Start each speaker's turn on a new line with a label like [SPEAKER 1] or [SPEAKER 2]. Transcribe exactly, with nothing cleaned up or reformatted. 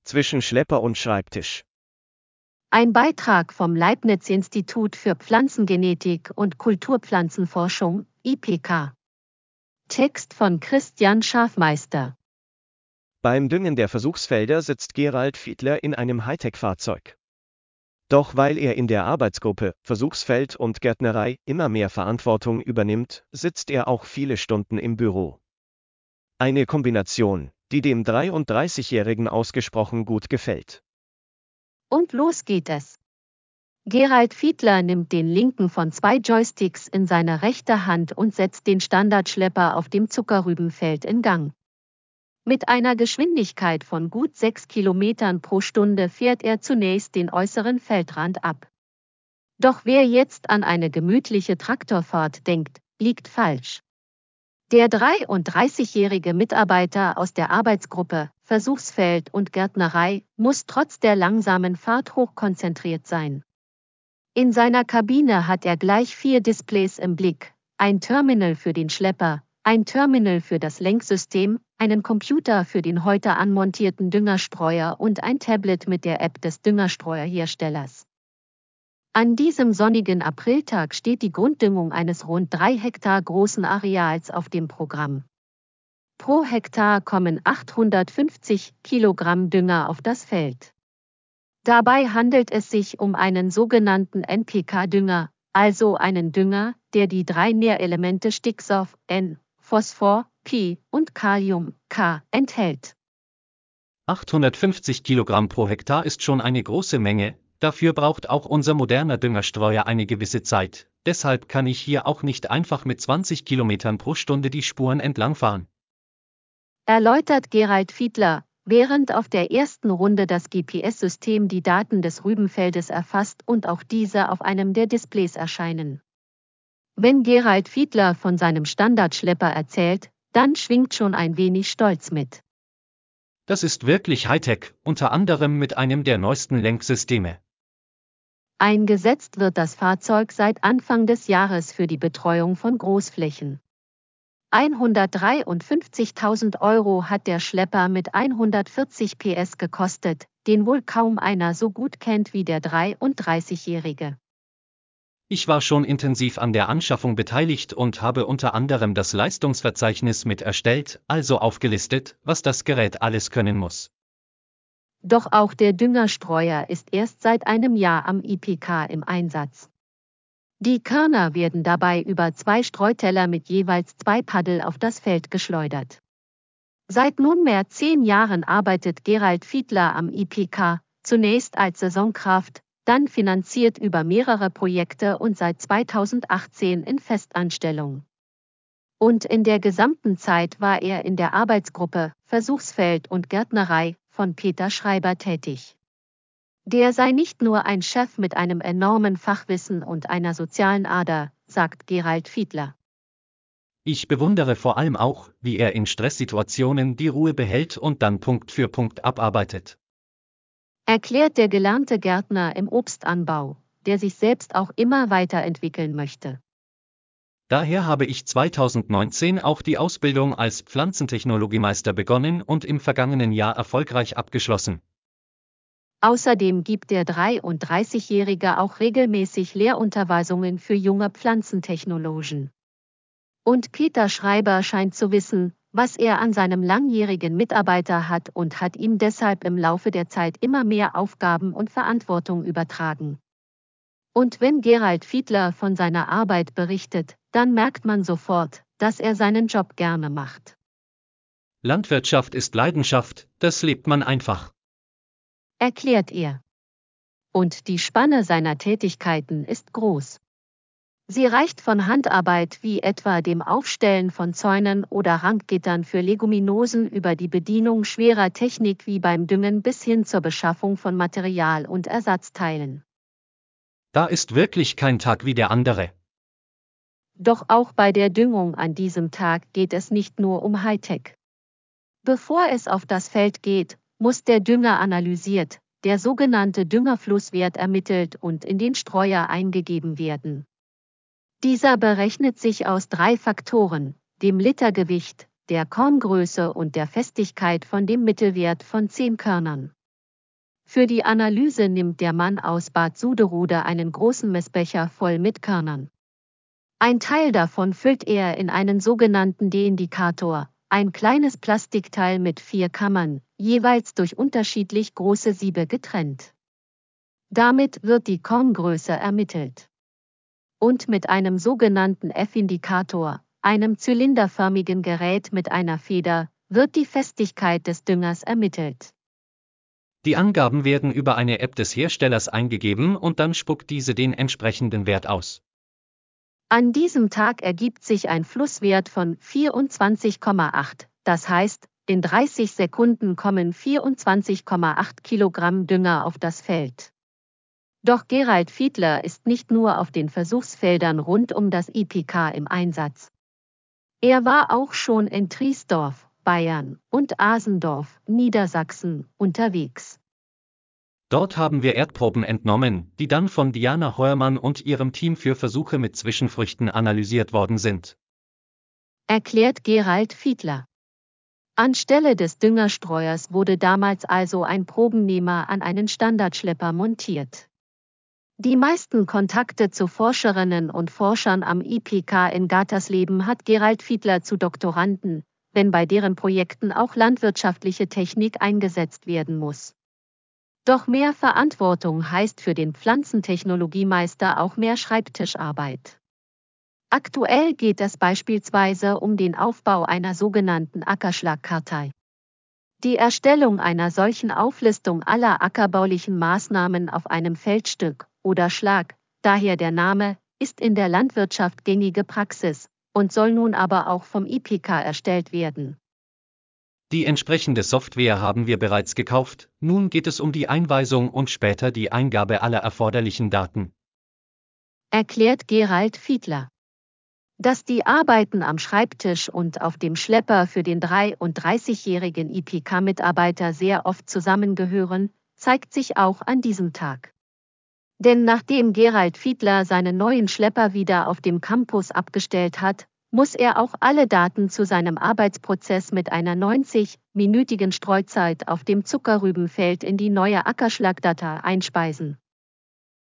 [SPEAKER 1] zwischen Schlepper und Schreibtisch.
[SPEAKER 2] Ein Beitrag vom Leibniz-Institut für Pflanzengenetik und Kulturpflanzenforschung, I P K. Text von Christian Schafmeister.
[SPEAKER 1] Beim Düngen der Versuchsfelder sitzt Gerald Fiedler in einem Hightech-Fahrzeug. Doch weil er in der Arbeitsgruppe Versuchsfeld und Gärtnerei immer mehr Verantwortung übernimmt, sitzt er auch viele Stunden im Büro. Eine Kombination, die dem dreiunddreißigjährigen ausgesprochen gut gefällt.
[SPEAKER 2] Und los geht es. Gerald Fiedler nimmt den linken von zwei Joysticks in seine rechte Hand und setzt den Standardschlepper auf dem Zuckerrübenfeld in Gang. Mit einer Geschwindigkeit von gut sechs Kilometern pro Stunde fährt er zunächst den äußeren Feldrand ab. Doch wer jetzt an eine gemütliche Traktorfahrt denkt, liegt falsch. Der dreiunddreißigjährige Mitarbeiter aus der Arbeitsgruppe Versuchsfeld und Gärtnerei muss trotz der langsamen Fahrt hochkonzentriert sein. In seiner Kabine hat er gleich vier Displays im Blick, ein Terminal für den Schlepper, ein Terminal für das Lenksystem, einen Computer für den heute anmontierten Düngerstreuer und ein Tablet mit der App des Düngerstreuerherstellers. An diesem sonnigen Apriltag steht die Grunddüngung eines rund drei Hektar großen Areals auf dem Programm. Pro Hektar kommen achthundertfünfzig Kilogramm Dünger auf das Feld. Dabei handelt es sich um einen sogenannten N P K-Dünger, also einen Dünger, der die drei Nährelemente Stickstoff, N, Phosphor, P und Kalium, K, enthält.
[SPEAKER 3] achthundertfünfzig Kilogramm pro Hektar ist schon eine große Menge, dafür braucht auch unser moderner Düngerstreuer eine gewisse Zeit, deshalb kann ich hier auch nicht einfach mit zwanzig Kilometern pro Stunde die Spuren entlangfahren.
[SPEAKER 2] Erläutert Gerald Fiedler, während auf der ersten Runde das G P S-System die Daten des Rübenfeldes erfasst und auch diese auf einem der Displays erscheinen. Wenn Gerald Fiedler von seinem Standardschlepper erzählt, dann schwingt schon ein wenig Stolz mit.
[SPEAKER 3] Das ist wirklich Hightech, unter anderem mit einem der neuesten Lenksysteme.
[SPEAKER 2] Eingesetzt wird das Fahrzeug seit Anfang des Jahres für die Betreuung von Großflächen. hundertdreiundfünfzigtausend Euro hat der Schlepper mit hundertvierzig P S gekostet, den wohl kaum einer so gut kennt wie der dreiunddreißigjährige.
[SPEAKER 3] Ich war schon intensiv an der Anschaffung beteiligt und habe unter anderem das Leistungsverzeichnis mit erstellt, also aufgelistet, was das Gerät alles können muss.
[SPEAKER 2] Doch auch der Düngerstreuer ist erst seit einem Jahr am I P K im Einsatz. Die Körner werden dabei über zwei Streuteller mit jeweils zwei Paddel auf das Feld geschleudert. Seit nunmehr zehn Jahren arbeitet Gerald Fiedler am I P K, zunächst als Saisonkraft, dann finanziert über mehrere Projekte und seit zweitausendachtzehn in Festanstellung. Und in der gesamten Zeit war er in der Arbeitsgruppe Versuchsfeld und Gärtnerei von Peter Schreiber tätig. Der sei nicht nur ein Chef mit einem enormen Fachwissen und einer sozialen Ader, sagt Gerald Fiedler.
[SPEAKER 3] Ich bewundere vor allem auch, wie er in Stresssituationen die Ruhe behält und dann Punkt für Punkt abarbeitet.
[SPEAKER 2] Erklärt der gelernte Gärtner im Obstanbau, der sich selbst auch immer weiterentwickeln möchte.
[SPEAKER 3] Daher habe ich zweitausendneunzehn auch die Ausbildung als Pflanzentechnologiemeister begonnen und im vergangenen Jahr erfolgreich abgeschlossen.
[SPEAKER 2] Außerdem gibt der dreiunddreißigjährige auch regelmäßig Lehrunterweisungen für junge Pflanzentechnologen. Und Peter Schreiber scheint zu wissen, was er an seinem langjährigen Mitarbeiter hat und hat ihm deshalb im Laufe der Zeit immer mehr Aufgaben und Verantwortung übertragen. Und wenn Gerald Fiedler von seiner Arbeit berichtet, dann merkt man sofort, dass er seinen Job gerne macht.
[SPEAKER 3] Landwirtschaft ist Leidenschaft, das lebt man einfach.
[SPEAKER 2] Erklärt er. Und die Spanne seiner Tätigkeiten ist groß. Sie reicht von Handarbeit wie etwa dem Aufstellen von Zäunen oder Ranggittern für Leguminosen über die Bedienung schwerer Technik wie beim Düngen bis hin zur Beschaffung von Material und Ersatzteilen.
[SPEAKER 3] Da ist wirklich kein Tag wie der andere.
[SPEAKER 2] Doch auch bei der Düngung an diesem Tag geht es nicht nur um Hightech. Bevor es auf das Feld geht, muss der Dünger analysiert, der sogenannte Düngerflusswert ermittelt und in den Streuer eingegeben werden. Dieser berechnet sich aus drei Faktoren, dem Litergewicht, der Korngröße und der Festigkeit von dem Mittelwert von zehn Körnern. Für die Analyse nimmt der Mann aus Bad Suderode einen großen Messbecher voll mit Körnern. Ein Teil davon füllt er in einen sogenannten Deindikator, ein kleines Plastikteil mit vier Kammern, jeweils durch unterschiedlich große Siebe getrennt. Damit wird die Korngröße ermittelt. Und mit einem sogenannten F-Indikator, einem zylinderförmigen Gerät mit einer Feder, wird die Festigkeit des Düngers ermittelt.
[SPEAKER 3] Die Angaben werden über eine App des Herstellers eingegeben und dann spuckt diese den entsprechenden Wert aus.
[SPEAKER 2] An diesem Tag ergibt sich ein Flusswert von vierundzwanzig Komma acht, das heißt, in dreißig Sekunden kommen vierundzwanzig Komma acht Kilogramm Dünger auf das Feld. Doch Gerald Fiedler ist nicht nur auf den Versuchsfeldern rund um das I P K im Einsatz. Er war auch schon in Triesdorf, Bayern, und Asendorf, Niedersachsen, unterwegs.
[SPEAKER 3] Dort haben wir Erdproben entnommen, die dann von Diana Heuermann und ihrem Team für Versuche mit Zwischenfrüchten analysiert worden sind.
[SPEAKER 2] Erklärt Gerald Fiedler. Anstelle des Düngerstreuers wurde damals also ein Probennehmer an einen Standardschlepper montiert. Die meisten Kontakte zu Forscherinnen und Forschern am I P K in Gatersleben hat Gerald Fiedler zu Doktoranden, wenn bei deren Projekten auch landwirtschaftliche Technik eingesetzt werden muss. Doch mehr Verantwortung heißt für den Pflanzentechnologiemeister auch mehr Schreibtischarbeit. Aktuell geht es beispielsweise um den Aufbau einer sogenannten Ackerschlagkartei. Die Erstellung einer solchen Auflistung aller ackerbaulichen Maßnahmen auf einem Feldstück oder Schlag, daher der Name, ist in der Landwirtschaft gängige Praxis und soll nun aber auch vom I P K erstellt werden.
[SPEAKER 3] Die entsprechende Software haben wir bereits gekauft, nun geht es um die Einweisung und später die Eingabe aller erforderlichen Daten.
[SPEAKER 2] Erklärt Gerald Fiedler. Dass die Arbeiten am Schreibtisch und auf dem Schlepper für den dreiunddreißigjährigen I P K-Mitarbeiter sehr oft zusammengehören, zeigt sich auch an diesem Tag. Denn nachdem Gerald Fiedler seinen neuen Schlepper wieder auf dem Campus abgestellt hat, muss er auch alle Daten zu seinem Arbeitsprozess mit einer neunzig-minütigen Streuzeit auf dem Zuckerrübenfeld in die neue Ackerschlagdatei einspeisen.